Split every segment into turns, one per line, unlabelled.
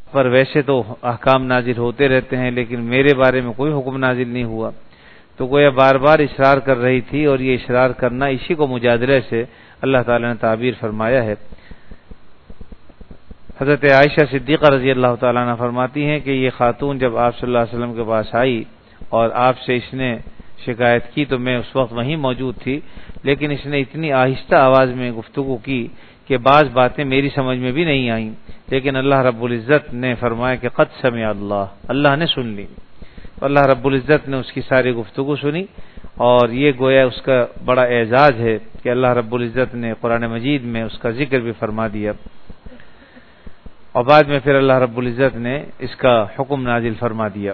پر ویسے تو احکام نازل ہوتے رہتے ہیں لیکن میرے بارے میں کوئی حکم نازل نہیں ہوا. تو گویا بار بار اصرار کر رہی تھی اور یہ اصرار کرنا اسی کو مجادلے سے اللہ تعالیٰ نے تعبیر فرمایا ہے. حضرت عائشہ صدیقہ رضی اللہ تعالیٰ عنہ فرماتی ہیں کہ یہ خاتون جب آپ صلی اللہ علیہ وسلم کے پاس آئی اور آپ سے اس نے شکایت کی تو میں اس وقت وہیں موجود تھی، لیکن اس نے اتنی آہستہ آواز میں گفتگو کی کہ بعض باتیں میری سمجھ میں بھی نہیں آئیں، لیکن اللہ رب العزت نے فرمایا کہ قد سمع اللہ، اللہ نے سن لی. تو اللہ رب العزت نے اس کی ساری گفتگو سنی اور یہ گویا اس کا بڑا اعزاز ہے کہ اللہ رب العزت نے قرآن مجید میں اس کا ذکر بھی فرما دیا اور بعد میں پھر اللہ رب العزت نے اس کا حکم نازل فرما دیا.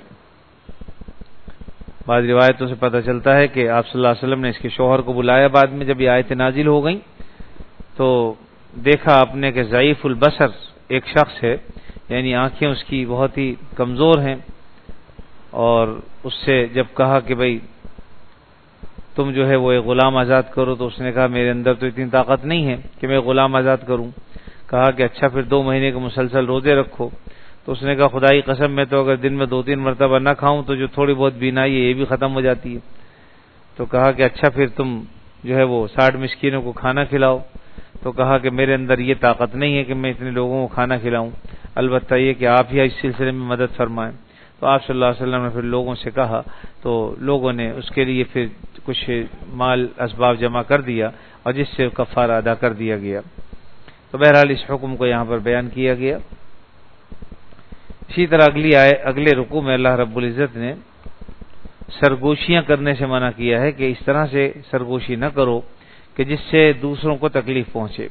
بعض روایتوں سے پتہ چلتا ہے کہ آپ صلی اللہ علیہ وسلم نے اس کے شوہر کو بلایا بعد میں جب یہ آیتیں نازل ہو گئیں تو دیکھا آپ نے کہ ضعیف البصر ایک شخص ہے، یعنی آنکھیں اس کی بہت ہی کمزور ہیں، اور اس سے جب کہا کہ بھئی تم جو ہے وہ ایک غلام آزاد کرو تو اس نے کہا میرے اندر تو اتنی طاقت نہیں ہے کہ میں غلام آزاد کروں. کہا کہ اچھا پھر 2 مہینے کے مسلسل روزے رکھو. تو اس نے کہا خدا کی قسم میں تو اگر دن میں 2-3 مرتبہ نہ کھاؤں تو جو تھوڑی بہت بینائی ہے یہ بھی ختم ہو جاتی ہے. تو کہا کہ اچھا پھر تم جو ہے وہ 60 مسکینوں کو کھانا کھلاؤ. تو کہا کہ میرے اندر یہ طاقت نہیں ہے کہ میں اتنے لوگوں کو کھانا کھلاؤں، البتہ یہ کہ آپ ہی اس سلسلے میں مدد فرمائیں. تو آپ صلی اللہ علیہ وسلم نے پھر لوگوں سے کہا تو لوگوں نے اس کے لیے پھر کچھ مال اسباب جمع کر دیا اور جس سے کفارہ ادا کر دیا گیا. تو بہرحال اس حکم کو یہاں پر بیان کیا گیا. اسی طرح اگلے رکوع میں اللہ رب العزت نے سرگوشیاں کرنے سے منع کیا ہے کہ اس طرح سے سرگوشی نہ کرو کہ جس سے دوسروں کو تکلیف پہنچے.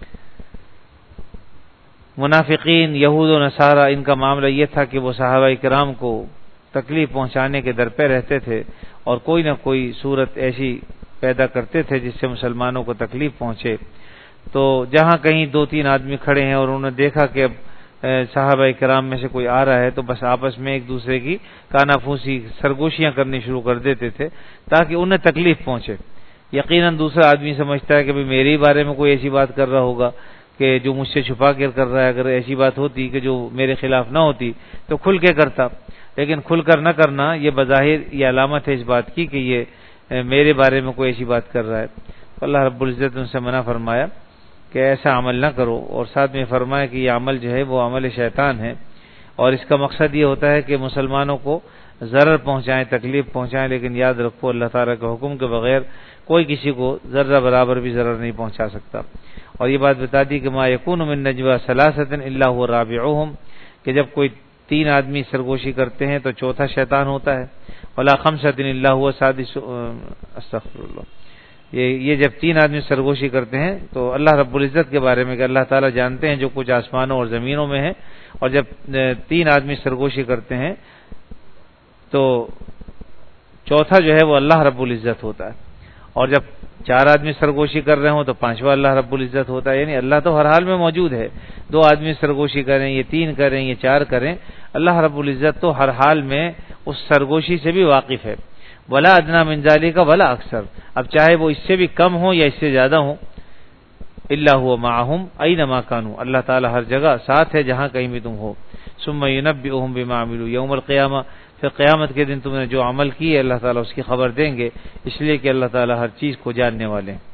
منافقین یہود و نصارہ ان کا معاملہ یہ تھا کہ وہ صحابہ کرام کو تکلیف پہنچانے کے در پہ رہتے تھے اور کوئی نہ کوئی صورت ایسی پیدا کرتے تھے جس سے مسلمانوں کو تکلیف پہنچے. تو جہاں کہیں 2-3 آدمی کھڑے ہیں اور انہوں نے دیکھا کہ اب صحابہ کرام میں سے کوئی آ رہا ہے تو بس آپس میں ایک دوسرے کی کانا پھوسی سرگوشیاں کرنی شروع کر دیتے تھے تاکہ انہیں تکلیف پہنچے. یقیناً دوسرا آدمی سمجھتا ہے کہ بھی میرے بارے میں کوئی ایسی بات کر رہا ہوگا کہ جو مجھ سے چھپا کر کر رہا ہے، اگر ایسی بات ہوتی کہ جو میرے خلاف نہ ہوتی تو کھل کے کرتا، لیکن کھل کر نہ کرنا یہ بظاہر یہ علامت ہے اس بات کی کہ یہ میرے بارے میں کوئی ایسی بات کر رہا ہے. تو اللہ رب العزت نے ان سے منع فرمایا کہ ایسا عمل نہ کرو، اور ساتھ میں فرمایا کہ یہ عمل جو ہے وہ عمل شیطان ہے اور اس کا مقصد یہ ہوتا ہے کہ مسلمانوں کو ضرر پہنچائیں، تکلیف پہنچائیں، لیکن یاد رکھو اللہ تعالیٰ کے حکم کے بغیر کوئی کسی کو ذرہ برابر بھی ضرر نہیں پہنچا سکتا. اور یہ بات بتا دی کہ ما یکون من نجوا ثلاثۃ الا هو رابعهم، کہ جب کوئی 3 آدمی سرگوشی کرتے ہیں تو چوتھا شیطان ہوتا ہے. ولا خمسۃ الا هو سادس، استغفر اللہ، یہ جب 3 آدمی سرگوشی کرتے ہیں تو اللہ رب العزت کے بارے میں کہ اللہ تعالیٰ جانتے ہیں جو کچھ آسمانوں اور زمینوں میں ہے، اور جب 3 آدمی سرگوشی کرتے ہیں تو چوتھا جو ہے وہ اللہ رب العزت ہوتا ہے، اور جب 4 آدمی سرگوشی کر رہے ہوں تو 5واں اللہ رب العزت ہوتا ہے. یعنی اللہ تو ہر حال میں موجود ہے، 2 آدمی سرگوشی کریں، یہ 3 کریں، یہ 4 کریں، اللہ رب العزت تو ہر حال میں اس سرگوشی سے بھی واقف ہے. ولا ادنا من ذالک ولا اکثر، اب چاہے وہ اس سے بھی کم ہو یا اس سے زیادہ ہو، الا هو معهم اينما كانوا، اللہ تعالی ہر جگہ ساتھ ہے جہاں کہیں بھی تم ہو. ثم ينبئهم بما عملوا يوم القيامه، پھر قیامت کے دن تم نے جو عمل کی ہے اللہ تعالیٰ اس کی خبر دیں گے، اس لیے کہ اللہ تعالیٰ ہر چیز کو جاننے والے ہیں.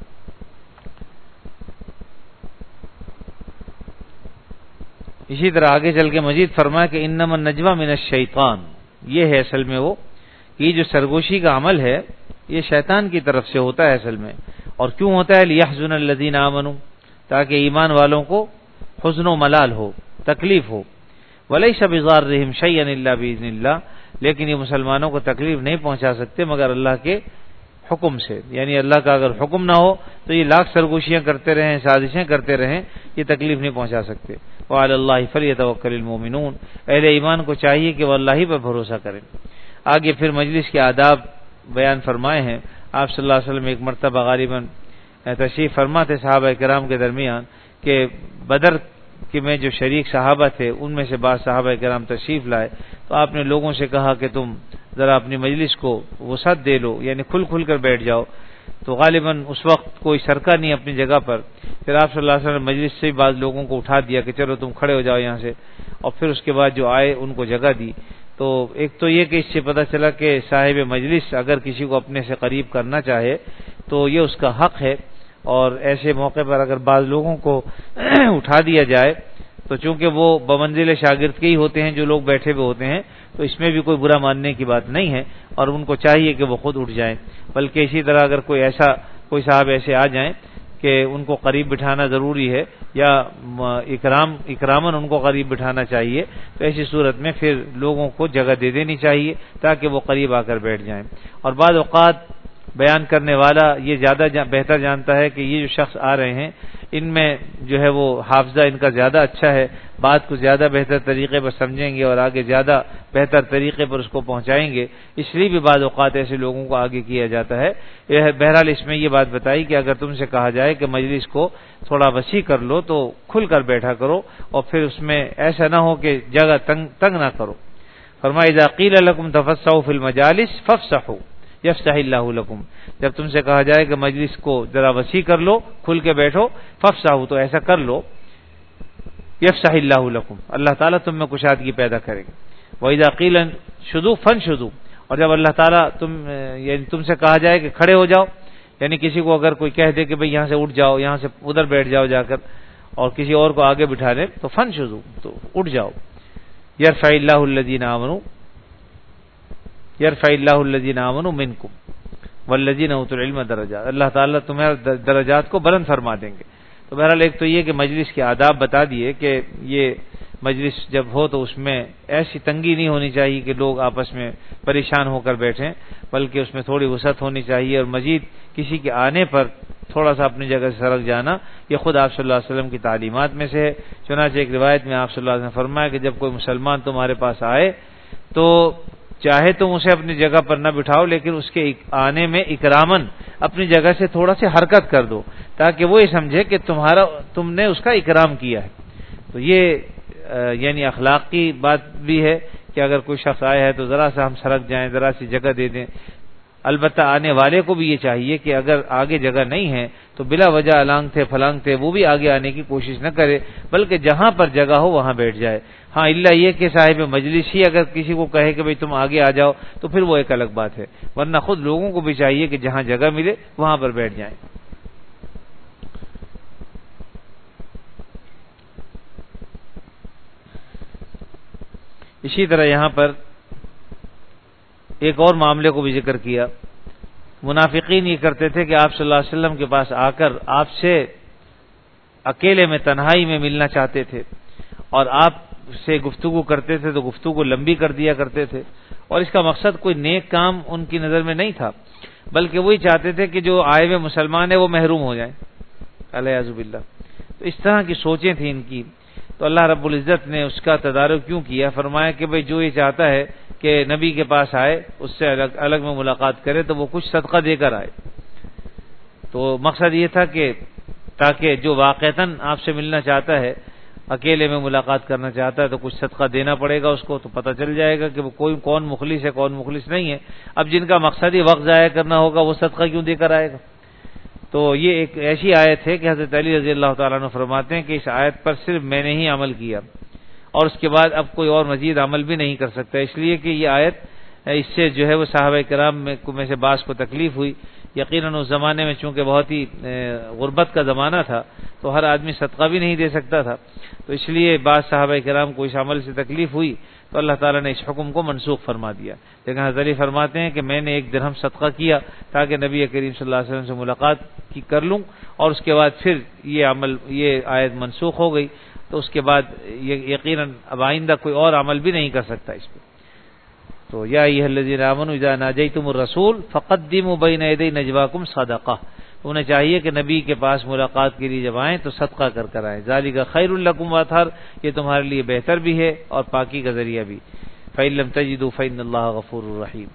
اسی طرح آگے چل کے مزید فرمایا کہ انما النجوى من الشیطان، یہ ہے اصل میں وہ یہ جو سرگوشی کا عمل ہے یہ شیطان کی طرف سے ہوتا ہے اصل میں. اور کیوں ہوتا ہے؟ لیحزن الذین آمنوا، تاکہ ایمان والوں کو حزن و ملال ہو، تکلیف ہو. ولیس بضارهم شیئا الا باذن اللہ، لیکن یہ مسلمانوں کو تکلیف نہیں پہنچا سکتے مگر اللہ کے حکم سے. یعنی اللہ کا اگر حکم نہ ہو تو یہ لاکھ سرگوشیاں کرتے رہیں، سازشیں کرتے رہیں، یہ تکلیف نہیں پہنچا سکتے. وعلی اللہ فلیتوکل المؤمنون، اہل ایمان کو چاہیے کہ وہ اللہ ہی پر بھروسہ کریں. آگے پھر مجلس کے آداب بیان فرمائے ہیں. آپ صلی اللہ علیہ وسلم ایک مرتبہ غالباً تشریف فرما تھے صحابہ کرام کے درمیان کہ بدر کہ میں جو شریک صحابہ تھے ان میں سے بعض صحابہ کرام تشریف لائے تو آپ نے لوگوں سے کہا کہ تم ذرا اپنی مجلس کو وسعت دے لو، یعنی کھل کر بیٹھ جاؤ. تو غالباً اس وقت کوئی سرکہ نہیں اپنی جگہ پر. پھر آپ صلی اللہ علیہ وسلم مجلس سے بعض لوگوں کو اٹھا دیا کہ چلو تم کھڑے ہو جاؤ یہاں سے, اور پھر اس کے بعد جو آئے ان کو جگہ دی. تو ایک تو یہ کہ اس سے پتہ چلا کہ صاحب مجلس اگر کسی کو اپنے سے قریب کرنا چاہے تو یہ اس کا حق ہے, اور ایسے موقع پر اگر بعض لوگوں کو اٹھا دیا جائے تو چونکہ وہ بمنزل شاگرد کے ہی ہوتے ہیں جو لوگ بیٹھے ہوئے ہوتے ہیں, تو اس میں بھی کوئی برا ماننے کی بات نہیں ہے, اور ان کو چاہیے کہ وہ خود اٹھ جائیں. بلکہ اسی طرح اگر کوئی صاحب ایسے آ جائیں کہ ان کو قریب بٹھانا ضروری ہے یا اکرامن ان کو قریب بٹھانا چاہیے, تو ایسی صورت میں پھر لوگوں کو جگہ دے دینی چاہیے تاکہ وہ قریب آ کر بیٹھ جائیں. اور بعض اوقات بیان کرنے والا یہ زیادہ بہتر جانتا ہے کہ یہ جو شخص آ رہے ہیں ان میں جو ہے وہ حافظہ ان کا زیادہ اچھا ہے, بات کو زیادہ بہتر طریقے پر سمجھیں گے اور آگے زیادہ بہتر طریقے پر اس کو پہنچائیں گے, اس لیے بھی بعض اوقات ایسے لوگوں کو آگے کیا جاتا ہے. بہرحال اس میں یہ بات بتائی کہ اگر تم سے کہا جائے کہ مجلس کو تھوڑا وسیع کر لو تو کھل کر بیٹھا کرو, اور پھر اس میں ایسا نہ ہو کہ جگہ تنگ نہ کرو. فرمایا اذا قیل لکم تفسحوا فی المجالس فافسحوا یفسح اللہ لکم, جب تم سے کہا جائے کہ مجلس کو ذرا وسیع کر لو, کھل کے بیٹھو, فافسحوا تو ایسا کر لو, یفسح اللہ لکم اللہ تعالیٰ تم میں کشادگی پیدا کرے گا. وَإِذَا قِيلَ انشُزُوا فَانشُزُوا, اور جب اللہ تعالیٰ تم سے کہا جائے کہ کھڑے ہو جاؤ, یعنی کسی کو اگر کوئی کہہ دے کہ بھئی یہاں سے اٹھ جاؤ, یہاں سے ادھر بیٹھ جاؤ جا کر, اور کسی اور کو آگے بٹھا دے تو فَانشُزُوا تو اٹھ جاؤ. يَرْفَعِ اللَّهُ الَّذِينَ آمَنُوا مِنْكُمْ وَالَّذِينَ أُوتُوا الْعِلْمَ دَرَجَاتٍ, اللہ تعالیٰ تمہارے درجات کو بلند فرما دیں گے. تو بہرحال ایک تو یہ کہ مجلس کے آداب بتا دیے کہ یہ مجلس جب ہو تو اس میں ایسی تنگی نہیں ہونی چاہیے کہ لوگ آپس میں پریشان ہو کر بیٹھیں, بلکہ اس میں تھوڑی وسعت ہونی چاہیے, اور مزید کسی کے آنے پر تھوڑا سا اپنی جگہ سے سرک جانا یہ خود آپ صلی اللہ علیہ وسلم کی تعلیمات میں سے ہے. چنانچہ ایک روایت میں آپ صلی اللہ علیہ وسلم نے فرمایا کہ جب کوئی مسلمان تمہارے پاس آئے تو چاہے تم اسے اپنی جگہ پر نہ بٹھاؤ, لیکن اس کے آنے میں اکرامن اپنی جگہ سے تھوڑا سی حرکت کر دو تاکہ وہ یہ سمجھے کہ تم نے اس کا اکرام کیا ہے. تو یہ یعنی اخلاق کی بات بھی ہے کہ اگر کوئی شخص آیا ہے تو ذرا سا ہم سرک جائیں, ذرا سی جگہ دے دیں. البتہ آنے والے کو بھی یہ چاہیے کہ اگر آگے جگہ نہیں ہے تو بلا وجہ الانگ تھے پھلانگ تھے وہ بھی آگے آنے کی کوشش نہ کرے, بلکہ جہاں پر جگہ ہو وہاں بیٹھ جائے. ہاں الا یہ کہ صاحب مجلس ہی اگر کسی کو کہے کہ بھئی تم آگے آ جاؤ تو پھر وہ ایک الگ بات ہے, ورنہ خود لوگوں کو بھی چاہیے کہ جہاں جگہ ملے وہاں پر بیٹھ جائیں. اسی طرح یہاں پر ایک اور معاملے کو بھی ذکر کیا. منافقین یہ کرتے تھے کہ آپ صلی اللہ علیہ وسلم کے پاس آ کر آپ سے اکیلے میں تنہائی میں ملنا چاہتے تھے, اور آپ سے گفتگو کرتے تھے تو گفتگو لمبی کر دیا کرتے تھے, اور اس کا مقصد کوئی نیک کام ان کی نظر میں نہیں تھا, بلکہ وہی چاہتے تھے کہ جو آئے ہوئے مسلمان ہیں وہ محروم ہو جائیں, الیاذ باللہ. تو اس طرح کی سوچیں تھیں ان کی. تو اللہ رب العزت نے اس کا تدارک کیوں کیا؟ فرمایا کہ بھئی جو یہ چاہتا ہے کہ نبی کے پاس آئے, اس سے الگ میں ملاقات کرے, تو وہ کچھ صدقہ دے کر آئے. تو مقصد یہ تھا کہ تاکہ جو واقعتاً آپ سے ملنا چاہتا ہے, اکیلے میں ملاقات کرنا چاہتا ہے, تو کچھ صدقہ دینا پڑے گا اس کو, تو پتہ چل جائے گا کہ وہ کون مخلص ہے کون مخلص نہیں ہے. اب جن کا مقصد ہی وقت ضائع کرنا ہوگا وہ صدقہ کیوں دے کر آئے گا؟ تو یہ ایک ایسی آیت ہے کہ حضرت علی رضی اللہ تعالیٰ عنہ فرماتے ہیں کہ اس آیت پر صرف میں نے ہی عمل کیا, اور اس کے بعد اب کوئی اور مزید عمل بھی نہیں کر سکتا, اس لیے کہ یہ آیت اس سے جو ہے وہ صحابہ کرام میں سے بعض کو تکلیف ہوئی. یقیناً اس زمانے میں چونکہ بہت ہی غربت کا زمانہ تھا تو ہر آدمی صدقہ بھی نہیں دے سکتا تھا, تو اس لیے بعض صحابہ کرام کو اس عمل سے تکلیف ہوئی تو اللہ تعالیٰ نے اس حکم کو منسوخ فرما دیا. لیکن حضرت علی فرماتے ہیں کہ میں نے 1 درہم صدقہ کیا تاکہ نبی کریم صلی اللہ علیہ وسلم سے ملاقات کر لوں, اور اس کے بعد پھر یہ آیت منسوخ ہو گئی, تو اس کے بعد یقیناً اب آئندہ کوئی اور عمل بھی نہیں کر سکتا اس پہ. تو یا ایھا الذین آمنوا اذا ناجیتم الرسول فقدموا بین یدی نجواکم صدقہ, انہیں چاہیے کہ نبی کے پاس ملاقات کے لیے جب آئیں تو صدقہ کر آئیں. ذالک خیر لکم واطہر, یہ تمہارے لیے بہتر بھی ہے اور پاکی کا ذریعہ بھی. فإن لم تجدوا فإن اللہ غفور رحیم.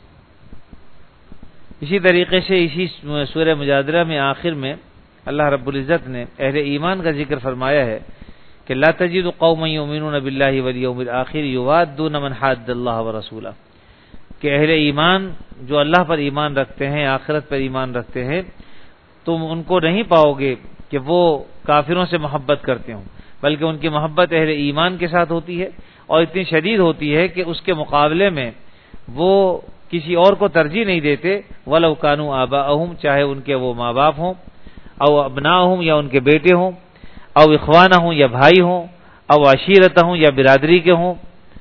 اسی طریقے سے اسی سورہ مجادلہ میں آخر میں اللہ رب العزت نے اہل ایمان کا ذکر فرمایا ہے کہ لا تجد قوما یؤمنون باللہ والیوم الآخر یوادون من حاد اللہ ورسولہ, کہ اہل ایمان جو اللہ پر ایمان رکھتے ہیں، آخرت پر ایمان رکھتے ہیں، تم ان کو نہیں پاؤ گے کہ وہ کافروں سے محبت کرتے ہوں، بلکہ ان کی محبت اہل ایمان کے ساتھ ہوتی ہے، اور اتنی شدید ہوتی ہے کہ اس کے مقابلے میں وہ کسی اور کو ترجیح نہیں دیتے، وَلَوْ كَانُوا آبَاءَهُمْ، چاہے ان کے وہ ماں باپ ہوں، او ابناءہم، یا ان کے بیٹے ہوں، او اخوانہم، یا بھائی ہوں، او عشیرتہم، یا برادری کے ہوں۔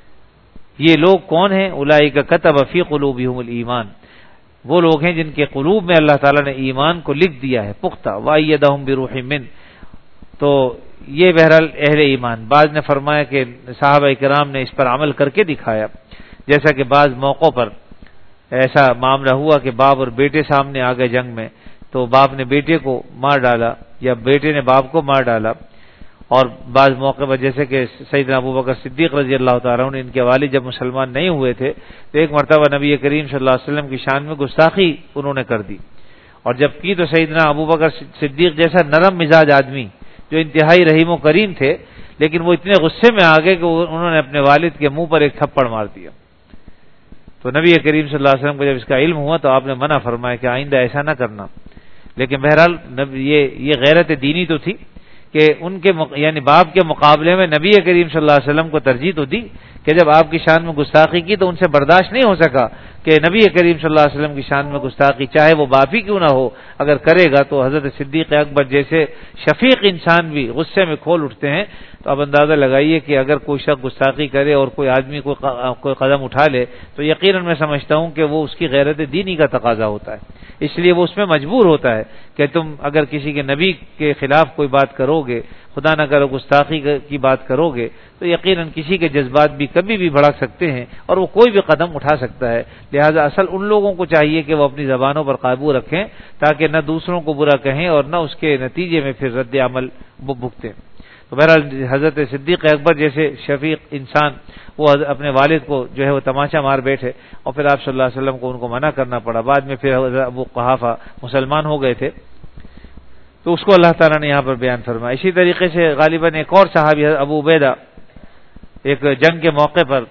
یہ لوگ کون ہیں؟ اولئک کتب فی قلوبہم الایمان، وہ لوگ ہیں جن کے قلوب میں اللہ تعالیٰ نے ایمان کو لکھ دیا ہے پختہ، وَأَيَّدَهُم بِرُوحٍ مِّنْ، تو یہ بہرحال اہل ایمان۔ بعض نے فرمایا کہ صحابہ کرام نے اس پر عمل کر کے دکھایا، جیسا کہ بعض موقعوں پر ایسا معاملہ ہوا کہ باپ اور بیٹے سامنے آ گئے جنگ میں، تو باپ نے بیٹے کو مار ڈالا یا بیٹے نے باپ کو مار ڈالا، اور بعض موقع پر جیسے کہ سیدنا ابوبکر صدیق رضی اللہ تعالیٰ عنہ، ان کے والد جب مسلمان نہیں ہوئے تھے تو ایک مرتبہ نبی کریم صلی اللہ علیہ وسلم کی شان میں گستاخی انہوں نے کر دی، اور جب کی تو سیدنا ابوبکر صدیق جیسا نرم مزاج آدمی جو انتہائی رحیم و کریم تھے، لیکن وہ اتنے غصے میں آ گئے کہ انہوں نے اپنے والد کے منہ پر ایک تھپڑ مار دیا۔ تو نبی کریم صلی اللہ علیہ وسلم کو جب اس کا علم ہوا تو آپ نے منع فرمایا کہ آئندہ ایسا نہ کرنا، لیکن بہرحال یہ غیرت دینی تو تھی کہ ان کے یعنی باپ کے مقابلے میں نبی کریم صلی اللہ علیہ وسلم کو ترجیح تو دی کہ جب آپ کی شان میں گستاخی کی تو ان سے برداشت نہیں ہو سکا کہ نبی کریم صلی اللہ علیہ وسلم کی شان میں گستاخی، چاہے وہ باپ ہی کیوں نہ ہو، اگر کرے گا تو حضرت صدیق اکبر جیسے شفیق انسان بھی غصے میں کھول اٹھتے ہیں۔ تو اب اندازہ لگائیے کہ اگر کوئی شخص گستاخی کرے اور کوئی آدمی کوئی قدم اٹھا لے تو یقیناً میں سمجھتا ہوں کہ وہ اس کی غیرت دینی کا تقاضا ہوتا ہے، اس لیے وہ اس میں مجبور ہوتا ہے کہ تم اگر کسی کے نبی کے خلاف کوئی بات کرو گے، خدا نہ کرو گستاخی کی بات کرو گے، تو یقیناً کسی کے جذبات بھی کبھی بھی بھڑک سکتے ہیں اور وہ کوئی بھی قدم اٹھا سکتا ہے۔ لہذا اصل ان لوگوں کو چاہیے کہ وہ اپنی زبانوں پر قابو رکھیں تاکہ نہ دوسروں کو برا کہیں اور نہ اس کے نتیجے میں پھر رد عمل بھگتیں۔ تو بہرحال حضرت صدیق اکبر جیسے شفیق انسان وہ اپنے والد کو جو ہے وہ تماشا مار بیٹھے، اور پھر آپ صلی اللہ علیہ وسلم کو ان کو منع کرنا پڑا۔ بعد میں پھر ابو قحافہ مسلمان ہو گئے تھے، تو اس کو اللہ تعالیٰ نے یہاں پر بیان فرمایا۔ اسی طریقے سے غالباً ایک اور صحابی ابو عبیدہ، ایک جنگ کے موقع پر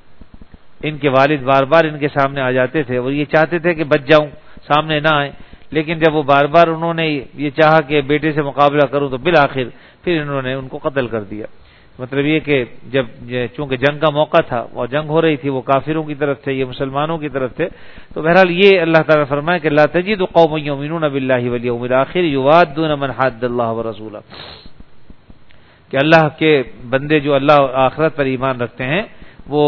ان کے والد بار بار ان کے سامنے آ جاتے تھے اور یہ چاہتے تھے کہ بچ جاؤں، سامنے نہ آئیں، لیکن جب وہ بار بار انہوں نے یہ چاہا کہ بیٹے سے مقابلہ کروں تو بالآخر پھر انہوں نے ان کو قتل کر دیا۔ مطلب یہ کہ جب چونکہ جنگ کا موقع تھا اور جنگ ہو رہی تھی، وہ کافروں کی طرف تھے، یہ مسلمانوں کی طرف تھے، تو بہرحال یہ اللہ تعالیٰ فرمائے کہ لا تجد قوم یؤمنون باللہ والیوم الآخر یوادون من حاد اللہ ورسولہ، کہ اللہ کے بندے جو اللہ اور آخرت پر ایمان رکھتے ہیں وہ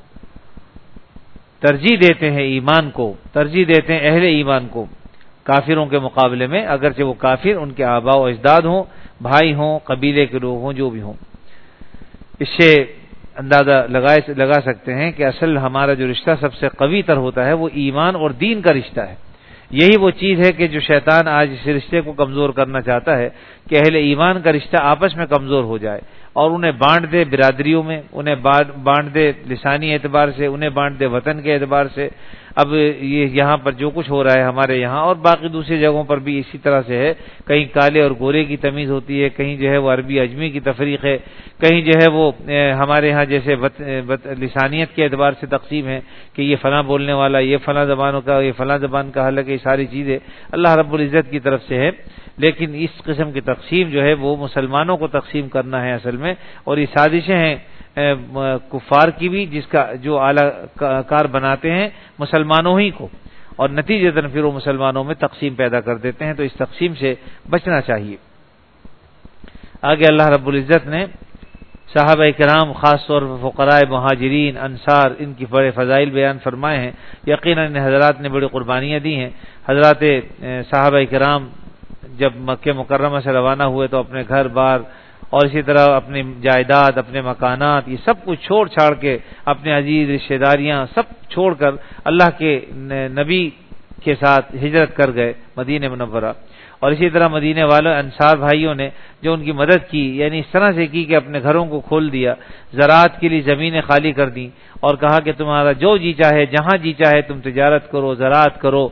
ترجیح دیتے ہیں ایمان کو، ترجیح دیتے ہیں اہل ایمان کو کافروں کے مقابلے میں، اگرچہ وہ کافر ان کے آباء و اجداد ہوں، بھائی ہوں، قبیلے کے لوگ ہوں، جو بھی ہوں۔ اس سے اندازہ لگا سکتے ہیں کہ اصل ہمارا جو رشتہ سب سے قوی تر ہوتا ہے وہ ایمان اور دین کا رشتہ ہے۔ یہی وہ چیز ہے کہ جو شیطان آج اس رشتے کو کمزور کرنا چاہتا ہے کہ اہل ایمان کا رشتہ آپس میں کمزور ہو جائے اور انہیں بانٹ دے برادریوں میں، انہیں بانٹ دے لسانی اعتبار سے، انہیں بانٹ دے وطن کے اعتبار سے۔ اب یہ یہاں پر جو کچھ ہو رہا ہے ہمارے یہاں اور باقی دوسری جگہوں پر بھی اسی طرح سے ہے، کہیں کالے اور گورے کی تمیز ہوتی ہے، کہیں جو ہے وہ عربی اجمی کی تفریق ہے، کہیں جو ہے وہ ہمارے ہاں جیسے لسانیت کے اعتبار سے تقسیم ہے کہ یہ فلاں بولنے والا، یہ فلاں زبانوں کا، یہ فلاں زبان کا، حالانکہ یہ ساری چیزیں اللہ رب العزت کی طرف سے ہے، لیکن اس قسم کی تقسیم جو ہے وہ مسلمانوں کو تقسیم کرنا ہے اصل میں، اور یہ سازشیں ہیں کفار کی بھی، جس کا جو اعلیٰ کار بناتے ہیں مسلمانوں ہی کو، اور نتیجتاً پھر وہ مسلمانوں میں تقسیم پیدا کر دیتے ہیں، تو اس تقسیم سے بچنا چاہیے۔ آگے اللہ رب العزت نے صحابہ کرام خاص طور پر فقراء مہاجرین انصار ان کی بڑے فضائل بیان فرمائے ہیں۔ یقیناً ان حضرات نے بڑی قربانیاں دی ہیں۔ حضرات صحابہ کرام جب مکہ مکرمہ سے روانہ ہوئے تو اپنے گھر بار اور اسی طرح اپنی جائیداد، اپنے مکانات، یہ سب کچھ چھوڑ چھاڑ کے، اپنے عزیز رشتہ داریاں سب چھوڑ کر اللہ کے نبی کے ساتھ ہجرت کر گئے مدینہ منورہ۔ اور اسی طرح مدینے والے انصار بھائیوں نے جو ان کی مدد کی، یعنی اس طرح سے کی کہ اپنے گھروں کو کھول دیا، زراعت کے لیے زمینیں خالی کر دیں اور کہا کہ تمہارا جو جی چاہے، جہاں جی چاہے تم تجارت کرو، زراعت کرو،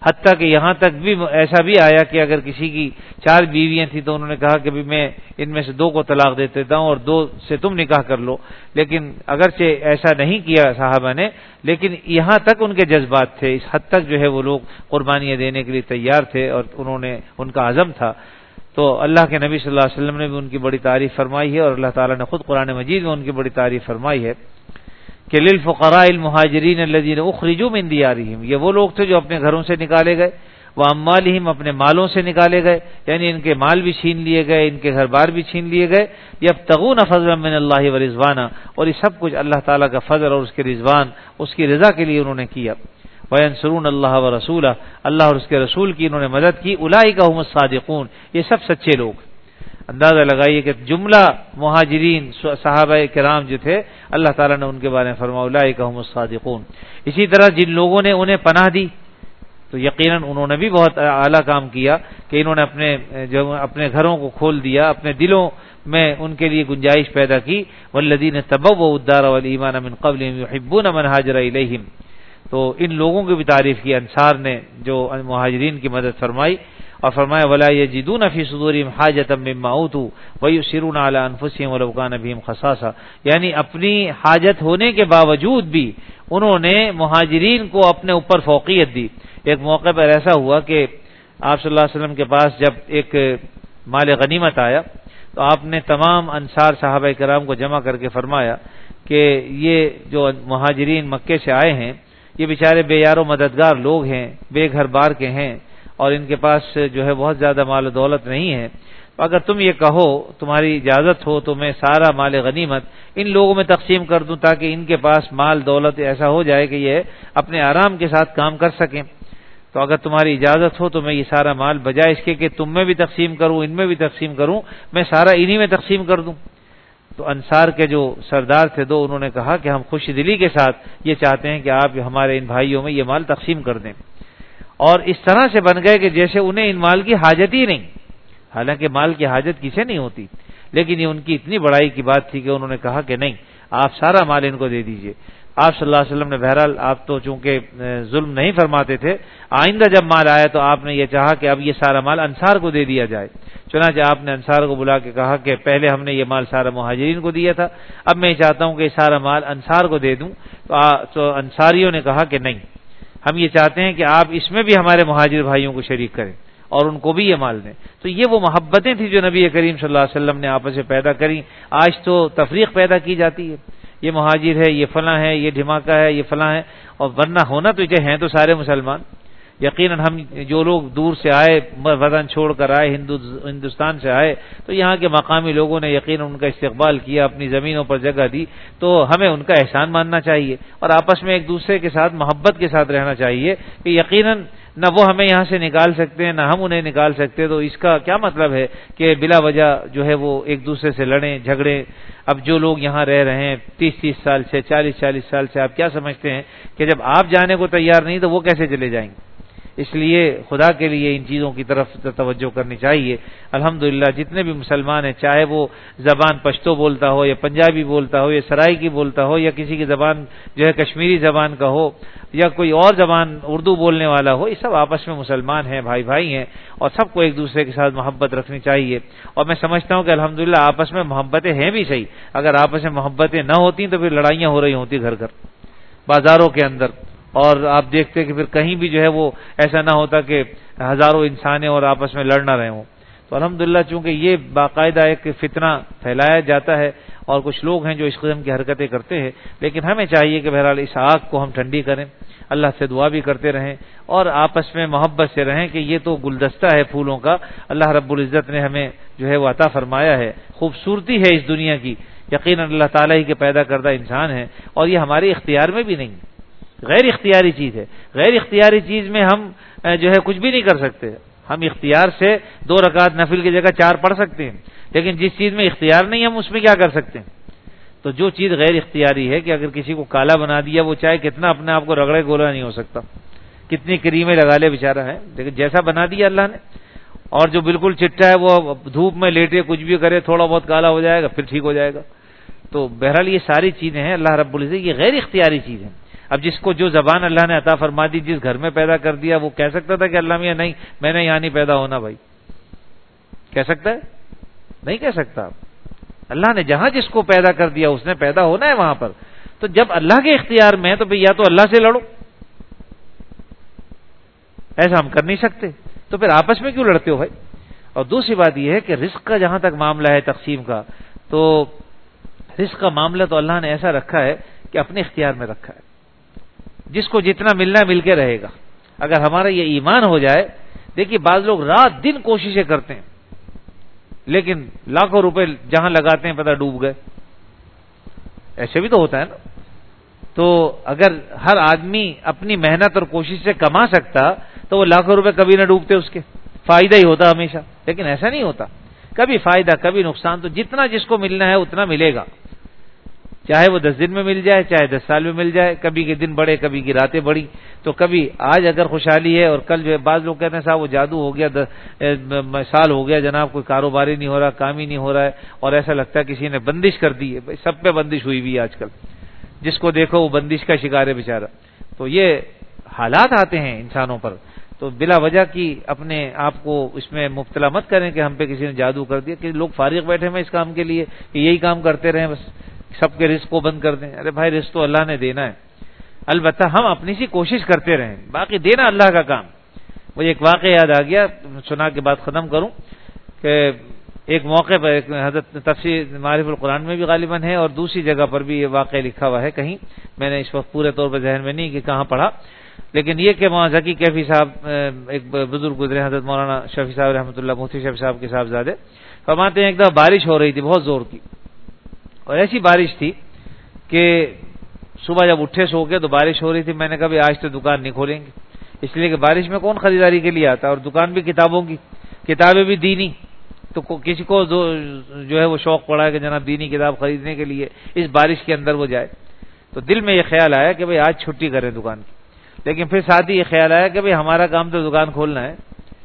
حتیٰ کہ یہاں تک بھی ایسا بھی آیا کہ اگر کسی کی 4 بیویاں تھیں تو انہوں نے کہا کہ میں ان میں سے 2 کو طلاق دے دیتا ہوں اور 2 سے تم نکاح کر لو. لیکن اگرچہ ایسا نہیں کیا صحابہ نے، لیکن یہاں تک ان کے جذبات تھے، اس حد تک جو ہے وہ لوگ قربانیاں دینے کے لیے تیار تھے اور انہوں نے ان کا عزم تھا. تو اللہ کے نبی صلی اللہ علیہ وسلم نے بھی ان کی بڑی تعریف فرمائی ہے، اور اللہ تعالیٰ نے خود قرآن مجید میں ان کی بڑی تعریف فرمائی ہے کہ للفقراء المہاجرین الذین اخرجوا من دیارہم، یہ وہ لوگ تھے جو اپنے گھروں سے نکالے گئے، واموالہم، اپنے مالوں سے نکالے گئے، یعنی ان کے مال بھی چھین لیے گئے، ان کے گھر بار بھی چھین لیے گئے، یبتغون فضلا من اللہ ورضوانا، اور یہ سب کچھ اللہ تعالیٰ کا فضل اور اس کے رضوان، اس کی رضا کے لیے انہوں نے کیا. وینصرون اللہ ورسولہ، اللہ اور اس کے رسول کی انہوں نے مدد کی. اولئک هم الصادقون، یہ سب سچے لوگ. اندازہ لگائیے کہ جملہ مہاجرین صحابہ کرام جو تھے اللہ تعالیٰ نے ان کے بارے میں فرمایا اولئک هم الصادقون. اسی طرح جن لوگوں نے انہیں پناہ دی تو یقیناً انہوں نے بھی بہت اعلیٰ کام کیا کہ انہوں نے اپنے گھروں کو کھول دیا، اپنے دلوں میں ان کے لیے گنجائش پیدا کی. والذین تبوؤوا الدار والایمان من قبلهم يحبون من هاجر الیہم، تو ان لوگوں کی بھی تعریف کی انصار نے جو مہاجرین کی مدد فرمائی، اور فرمایا ولا یجدون فی صدورہم حاجۃ مما اوتوا ویؤثرون علی انفسہم ولو کان بہم خصاصہ، یعنی اپنی حاجت ہونے کے باوجود بھی انہوں نے مہاجرین کو اپنے اوپر فوقیت دی. ایک موقع پر ایسا ہوا کہ آپ صلی اللہ علیہ وسلم کے پاس جب ایک مال غنیمت آیا تو آپ نے تمام انصار صحابہ کرام کو جمع کر کے فرمایا کہ یہ جو مہاجرین مکے سے آئے ہیں یہ بیچارے بے یار و مددگار لوگ ہیں، بے گھر بار کے ہیں، اور ان کے پاس جو ہے بہت زیادہ مال و دولت نہیں ہے. اگر تم یہ کہو، تمہاری اجازت ہو تو میں سارا مال غنیمت ان لوگوں میں تقسیم کر دوں تاکہ ان کے پاس مال دولت ایسا ہو جائے کہ یہ اپنے آرام کے ساتھ کام کر سکیں. تو اگر تمہاری اجازت ہو تو میں یہ سارا مال بجائے اس کے کہ تم میں بھی تقسیم کروں، ان میں بھی تقسیم کروں، میں سارا انہی میں تقسیم کر دوں. تو انصار کے جو سردار تھے 2، انہوں نے کہا کہ ہم خوش دلی کے ساتھ یہ چاہتے ہیں کہ آپ ہمارے ان بھائیوں میں یہ مال تقسیم کر دیں. اور اس طرح سے بن گئے کہ جیسے انہیں ان مال کی حاجت ہی نہیں، حالانکہ مال کی حاجت کسے نہیں ہوتی، لیکن یہ ان کی اتنی بڑائی کی بات تھی کہ انہوں نے کہا کہ نہیں، آپ سارا مال ان کو دے دیجئے. آپ صلی اللہ علیہ وسلم نے بہرحال آپ تو چونکہ ظلم نہیں فرماتے تھے، آئندہ جب مال آیا تو آپ نے یہ چاہا کہ اب یہ سارا مال انصار کو دے دیا جائے. چنانچہ آپ نے انصار کو بلا کے کہا کہ پہلے ہم نے یہ مال سارا مہاجرین کو دیا تھا، اب میں یہ چاہتا ہوں کہ یہ سارا مال انصار کو دے دوں. تو انصاریوں نے کہا کہ نہیں، ہم یہ چاہتے ہیں کہ آپ اس میں بھی ہمارے مہاجر بھائیوں کو شریک کریں اور ان کو بھی یہ مال دیں. تو یہ وہ محبتیں تھیں جو نبی کریم صلی اللہ علیہ وسلم نے آپس میں پیدا کریں. آج تو تفریق پیدا کی جاتی ہے، یہ مہاجر ہے، یہ فلاں ہے، یہ دھماکہ ہے، یہ فلاں ہے، اور ورنہ ہونا تو یہ ہیں تو سارے مسلمان. یقیناً ہم جو لوگ دور سے آئے، وطن چھوڑ کر آئے، ہندوستان سے آئے، تو یہاں کے مقامی لوگوں نے یقیناً ان کا استقبال کیا، اپنی زمینوں پر جگہ دی، تو ہمیں ان کا احسان ماننا چاہیے اور آپس میں ایک دوسرے کے ساتھ محبت کے ساتھ رہنا چاہیے کہ یقیناً نہ وہ ہمیں یہاں سے نکال سکتے ہیں نہ ہم انہیں نکال سکتے. تو اس کا کیا مطلب ہے کہ بلا وجہ جو ہے وہ ایک دوسرے سے لڑیں جھگڑیں. اب جو لوگ یہاں رہ رہے ہیں 30 سال سے، 40 سال سے، آپ کیا سمجھتے ہیں کہ جب آپ جانے کو تیار نہیں تو وہ کیسے چلے جائیں گے؟ اس لیے خدا کے لیے ان چیزوں کی طرف توجہ کرنی چاہیے. الحمدللہ جتنے بھی مسلمان ہیں، چاہے وہ زبان پشتو بولتا ہو یا پنجابی بولتا ہو یا سرائکی بولتا ہو یا کسی کی زبان جو ہے کشمیری زبان کا ہو یا کوئی اور زبان اردو بولنے والا ہو، یہ سب آپس میں مسلمان ہیں، بھائی ہیں، اور سب کو ایک دوسرے کے ساتھ محبت رکھنی چاہیے. اور میں سمجھتا ہوں کہ الحمدللہ آپس میں محبتیں ہیں بھی صحیح. اگر آپس میں محبتیں نہ ہوتی تو پھر لڑائیاں ہو رہی ہوتی گھر گھر بازاروں کے اندر، اور آپ دیکھتے کہ پھر کہیں بھی جو ہے وہ ایسا نہ ہوتا کہ ہزاروں انسان ہیں اور آپس میں لڑ نہ رہے ہوں. تو الحمدللہ چونکہ یہ باقاعدہ ایک فتنہ پھیلایا جاتا ہے اور کچھ لوگ ہیں جو اس قسم کی حرکتیں کرتے ہیں، لیکن ہمیں چاہیے کہ بہرحال اس آگ کو ہم ٹھنڈی کریں، اللہ سے دعا بھی کرتے رہیں اور آپس میں محبت سے رہیں کہ یہ تو گلدستہ ہے پھولوں کا، اللہ رب العزت نے ہمیں جو ہے وہ عطا فرمایا ہے، خوبصورتی ہے اس دنیا کی، یقیناً اللہ تعالیٰ ہی کے پیدا کردہ انسان ہے اور یہ ہمارے اختیار میں بھی نہیں، غیر اختیاری چیز ہے. غیر اختیاری چیز میں ہم جو ہے کچھ بھی نہیں کر سکتے. ہم اختیار سے 2 رکعت نفل کی جگہ 4 پڑھ سکتے ہیں، لیکن جس چیز میں اختیار نہیں ہم اس میں کیا کر سکتے ہیں؟ تو جو چیز غیر اختیاری ہے کہ اگر کسی کو کالا بنا دیا، وہ چاہے کتنا اپنے آپ کو رگڑے گولا نہیں ہو سکتا، کتنی کریمیں لگا لے بیچارہ ہے، لیکن جیسا بنا دیا اللہ نے. اور جو بالکل چٹا ہے وہ دھوپ میں لیٹے کچھ بھی کرے تھوڑا بہت کالا ہو جائے گا پھر ٹھیک ہو جائے گا. تو بہرحال یہ ساری چیزیں ہیں اللہ رب العزت، یہ غیر اختیاری چیز ہیں. اب جس کو جو زبان اللہ نے عطا فرما دی، جس گھر میں پیدا کر دیا، وہ کہہ سکتا تھا کہ اللہ میاں نہیں، میں نے یہاں نہیں پیدا ہونا؟ بھائی کہہ سکتا ہے؟ نہیں کہہ سکتا۔ اللہ نے جہاں جس کو پیدا کر دیا اس نے پیدا ہونا ہے وہاں پر۔ تو جب اللہ کے اختیار میں ہے تو پھر یا تو اللہ سے لڑو، ایسا ہم کر نہیں سکتے، تو پھر آپس میں کیوں لڑتے ہو بھائی؟ اور دوسری بات یہ ہے کہ رزق کا جہاں تک معاملہ ہے تقسیم کا، تو رزق کا معاملہ تو اللہ نے ایسا رکھا ہے کہ اپنے اختیار میں رکھا ہے، جس کو جتنا ملنا ہے مل کے رہے گا۔ اگر ہمارا یہ ایمان ہو جائے، دیکھیے بعض لوگ رات دن کوششیں کرتے ہیں لیکن لاکھوں روپے جہاں لگاتے ہیں پتہ ڈوب گئے، ایسے بھی تو ہوتا ہے نا۔ تو اگر ہر آدمی اپنی محنت اور کوشش سے کما سکتا تو وہ لاکھوں روپے کبھی نہ ڈوبتے، اس کے فائدہ ہی ہوتا ہمیشہ، لیکن ایسا نہیں ہوتا، کبھی فائدہ کبھی نقصان۔ تو جتنا جس کو ملنا ہے اتنا ملے گا، چاہے وہ 10 دن میں مل جائے چاہے 10 سال میں مل جائے، کبھی کے دن بڑے کبھی کی راتیں بڑی۔ تو کبھی آج اگر خوشحالی ہے اور کل جو ہے بعض لوگ کہتے ہیں صاحب وہ جادو ہو گیا، سال ہو گیا جناب کوئی کاروبار ہی نہیں ہو رہا، کام ہی نہیں ہو رہا ہے، اور ایسا لگتا ہے کسی نے بندش کر دی ہے۔ بھائی سب پہ بندش ہوئی ہوئی ہے آج کل، جس کو دیکھو وہ بندش کا شکار ہے بیچارہ۔ تو یہ حالات آتے ہیں انسانوں پر، تو بلا وجہ کی اپنے آپ کو اس میں مبتلا مت کریں کہ ہم پہ کسی نے جادو کر دیا، کہ لوگ فارغ بیٹھے ہیں اس کام کے لیے کہ یہی کام کرتے رہیں، بس سب کے رزق کو بند کر دیں۔ ارے بھائی رزق تو اللہ نے دینا ہے، البتہ ہم اپنی سی کوشش کرتے رہیں، باقی دینا اللہ کا کام۔ مجھے ایک واقعہ یاد آ گیا، سنا کے بعد ختم کروں، کہ ایک موقع پر حضرت تفسیر معارف القرآن میں بھی غالباً ہے اور دوسری جگہ پر بھی یہ واقعہ لکھا ہوا ہے کہیں، میں نے اس وقت پورے طور پر ذہن میں نہیں کہ کہاں پڑھا، لیکن یہ کہ مولانا ذکی کیفی صاحب ایک بزرگ گزرے حضرت مولانا شفیع صاحب رحمۃ اللہ، مفتی شفیع صاحب کے صاحبزادے، فرماتے ہیں ایک دفعہ بارش ہو رہی تھی بہت زور کی، اور ایسی بارش تھی کہ صبح جب اٹھے سو کے تو بارش ہو رہی تھی، میں نے کہا آج تو دکان نہیں کھولیں گے، اس لیے کہ بارش میں کون خریداری کے لیے آتا ہے، اور دکان بھی کتابوں کی، کتابیں بھی دینی، تو کسی کو جو ہے وہ شوق پڑا ہے کہ جناب دینی کتاب خریدنے کے لیے اس بارش کے اندر وہ جائے، تو دل میں یہ خیال آیا کہ بھئی آج چھٹی کریں دکان کی، لیکن پھر ساتھ ہی یہ خیال آیا کہ بھئی ہمارا کام تو دکان کھولنا ہے،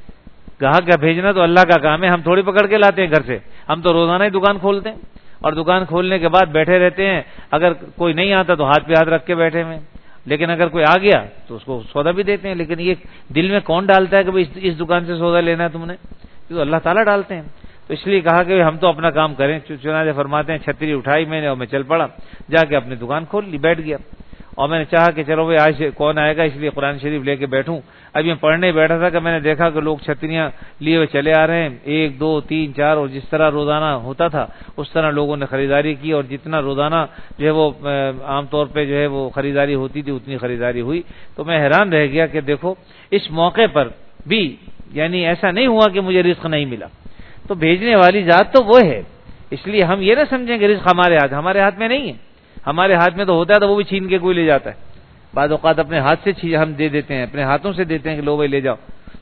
گاہک کا بھیجنا تو اللہ کا کام ہے، ہم تھوڑی پکڑ کے لاتے ہیں گھر سے، ہم تو روزانہ ہی دکان کھولتے ہیں، اور دکان کھولنے کے بعد بیٹھے رہتے ہیں، اگر کوئی نہیں آتا تو ہاتھ پہ ہاتھ رکھ کے بیٹھے ہوئے، لیکن اگر کوئی آ گیا تو اس کو سودا بھی دیتے ہیں، لیکن یہ دل میں کون ڈالتا ہے کہ بھئی اس دکان سے سودا لینا ہے تم نے؟ یہ تو اللہ تعالیٰ ڈالتے ہیں۔ تو اس لیے کہا کہ ہم تو اپنا کام کریں، چنانچہ فرماتے ہیں چھتری اٹھائی میں نے اور میں چل پڑا، جا کے اپنی دکان کھول لی، بیٹھ گیا، اور میں نے چاہا کہ چلو بھائی آج کون آئے گا، اس لیے قرآن شریف لے کے بیٹھوں۔ اب میں پڑھنے بیٹھا تھا کہ میں نے دیکھا کہ لوگ چھتریاں لیے ہوئے چلے آ رہے ہیں، 1 2 3 4، اور جس طرح روزانہ ہوتا تھا اس طرح لوگوں نے خریداری کی، اور جتنا روزانہ جو ہے وہ عام طور پہ جو ہے وہ خریداری ہوتی تھی اتنی خریداری ہوئی۔ تو میں حیران رہ گیا کہ دیکھو اس موقع پر بھی یعنی ایسا نہیں ہوا کہ مجھے رزق نہیں ملا، تو بھیجنے والی ذات تو وہ ہے، اس لیے ہم یہ نہ سمجھیں کہ رزق ہمارے ہاتھ میں نہیں ہے، ہمارے ہاتھ میں تو ہوتا ہے تو وہ بھی چھین کے کوئی لے جاتا ہے، بعض اوقات اپنے ہاتھ سے ہم دے دیتے ہیں، اپنے ہاتھوں سے دیتے ہیں کہ لو بھائی لے جاؤ،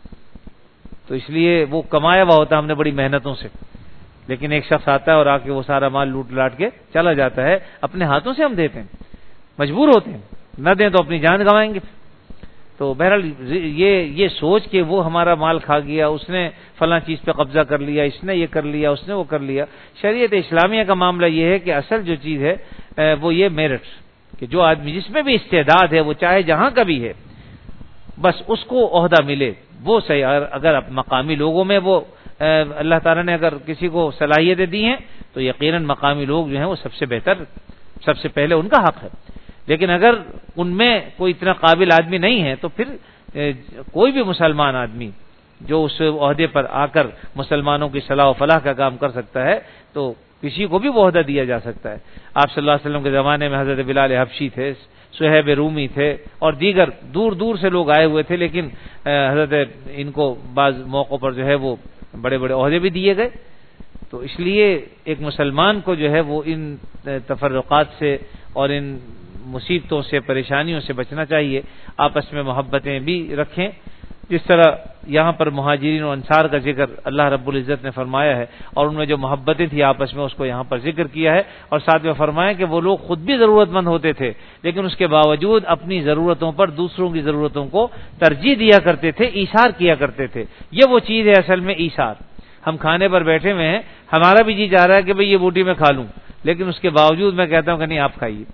تو اس لیے وہ کمایا ہوا ہوتا ہے ہم نے بڑی محنتوں سے، لیکن ایک شخص آتا ہے اور آ کے وہ سارا مال لوٹ لاٹ کے چلا جاتا ہے، اپنے ہاتھوں سے ہم دیتے ہیں، مجبور ہوتے ہیں، نہ دیں تو اپنی جان گنوائیں گے۔ تو بہرحال یہ سوچ کہ وہ ہمارا مال کھا گیا، اس نے فلاں چیز پہ قبضہ کر لیا، اس نے یہ کر لیا، اس نے وہ کر لیا، شریعت اسلامیہ کا معاملہ یہ ہے کہ اصل جو چیز ہے وہ یہ میرٹ، کہ جو آدمی جس میں بھی استعداد ہے وہ چاہے جہاں کا بھی ہے بس اس کو عہدہ ملے، وہ صحیح۔ اگر مقامی لوگوں میں وہ اللہ تعالیٰ نے اگر کسی کو صلاحیتیں دی ہیں تو یقیناً مقامی لوگ جو ہیں وہ سب سے بہتر، سب سے پہلے ان کا حق ہے، لیکن اگر ان میں کوئی اتنا قابل آدمی نہیں ہے تو پھر کوئی بھی مسلمان آدمی جو اس عہدے پر آ کر مسلمانوں کی صلاح و فلاح کا کام کر سکتا ہے تو کسی کو بھی وہ عہدہ دیا جا سکتا ہے۔ آپ صلی اللہ علیہ وسلم کے زمانے میں حضرت بلال حبشی تھے، صہیب رومی تھے، اور دیگر دور دور سے لوگ آئے ہوئے تھے، لیکن حضرت ان کو بعض موقعوں پر جو ہے وہ بڑے بڑے عہدے بھی دیے گئے۔ تو اس لیے ایک مسلمان کو جو ہے وہ ان تفرقات سے اور ان مصیبتوں سے پریشانیوں سے بچنا چاہیے، آپس میں محبتیں بھی رکھیں، جس طرح یہاں پر مہاجرین و انصار کا ذکر اللہ رب العزت نے فرمایا ہے، اور ان میں جو محبتیں تھیں آپس میں اس کو یہاں پر ذکر کیا ہے، اور ساتھ میں فرمایا کہ وہ لوگ خود بھی ضرورت مند ہوتے تھے لیکن اس کے باوجود اپنی ضرورتوں پر دوسروں کی ضرورتوں کو ترجیح دیا کرتے تھے، ایثار کیا کرتے تھے۔ یہ وہ چیز ہے اصل میں ایثار۔ ہم کھانے پر بیٹھے ہوئے ہیں، ہمارا بھی جی چاہ رہا ہے کہ بھئی یہ بوٹی میں کھا لوں، لیکن اس کے باوجود میں کہتا ہوں کہ نہیں آپ کھائیے،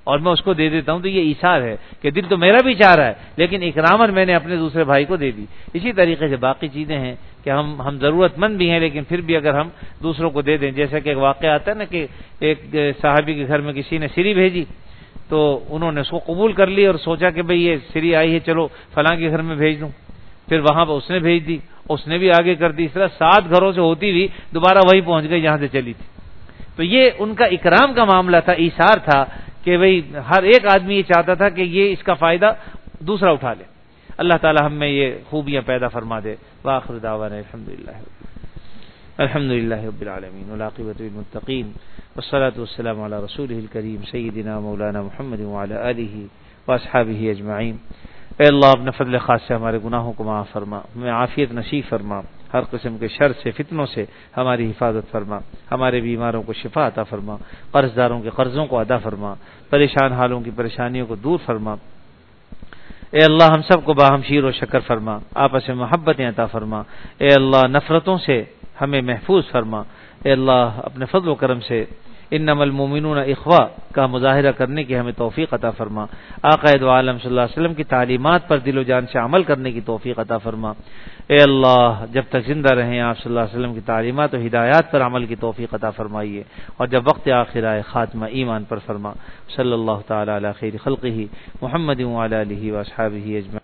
اور میں اس کو دے دیتا ہوں تو یہ ایثار ہے کہ دل تو میرا بھی چاہ رہا ہے لیکن اکراماً میں نے اپنے دوسرے بھائی کو دے دی. اسی طریقے سے باقی چیزیں ہیں کہ ہم ضرورت مند بھی ہیں لیکن پھر بھی اگر ہم دوسروں کو دے دیں, جیسا کہ ایک واقعہ آتا ہے نا کہ ایک صحابی کے گھر میں کسی نے سری بھیجی تو انہوں نے اس کو قبول کر لی اور سوچا کہ بھئی یہ سری آئی ہے چلو فلاں کے گھر میں بھیج دوں, پھر وہاں پہ اس نے بھیج دی, اس نے بھی آگے کر دی, اس طرح 7 گھروں سے ہوتی ہوئی دوبارہ وہی پہنچ گئی جہاں سے چلی تھی. تو یہ ان کا اکرام کا معاملہ تھا, ایثار تھا کہ بھئی ہر ایک آدمی یہ چاہتا تھا کہ یہ اس کا فائدہ دوسرا اٹھا لے. اللہ تعالی ہم میں یہ خوبیاں پیدا فرما دے. وآخر دعوانا الحمدللہ رب العالمین والعاقبۃ للمتقین والصلاة والسلام علی رسولہ الکریم سیدنا مولانا محمد وعلی آلہ واصحابہ اجمعین. اے اللہ اپنے فضل خاص سے ہمارے گناہوں کو معاف فرما, ہمیں عافیت نصیب فرما, ہر قسم کے شر سے فتنوں سے ہماری حفاظت فرما, ہمارے بیماروں کو شفا عطا فرما, قرض داروں کے قرضوں کو ادا فرما, پریشان حالوں کی پریشانیوں کو دور فرما. اے اللہ ہم سب کو باہم شیر و شکر فرما, آپس میں محبتیں عطا فرما. اے اللہ نفرتوں سے ہمیں محفوظ فرما. اے اللہ اپنے فضل و کرم سے انما المؤمنون اخوہ کا مظاہرہ کرنے کی ہمیں توفیق عطا فرما. آقا دو عالم صلی اللہ علیہ وسلم کی تعلیمات پر دل و جان سے عمل کرنے کی توفیق عطا فرما. اے اللہ جب تک زندہ رہیں آپ صلی اللہ علیہ وسلم کی تعلیمات و ہدایات پر عمل کی توفیق عطا فرمائیے, اور جب وقت آخر آئے خاتمہ ایمان پر فرما. صلی اللہ تعالی علی خیر خلقہ محمد وعلی آلہ واصحابہ اجمعین.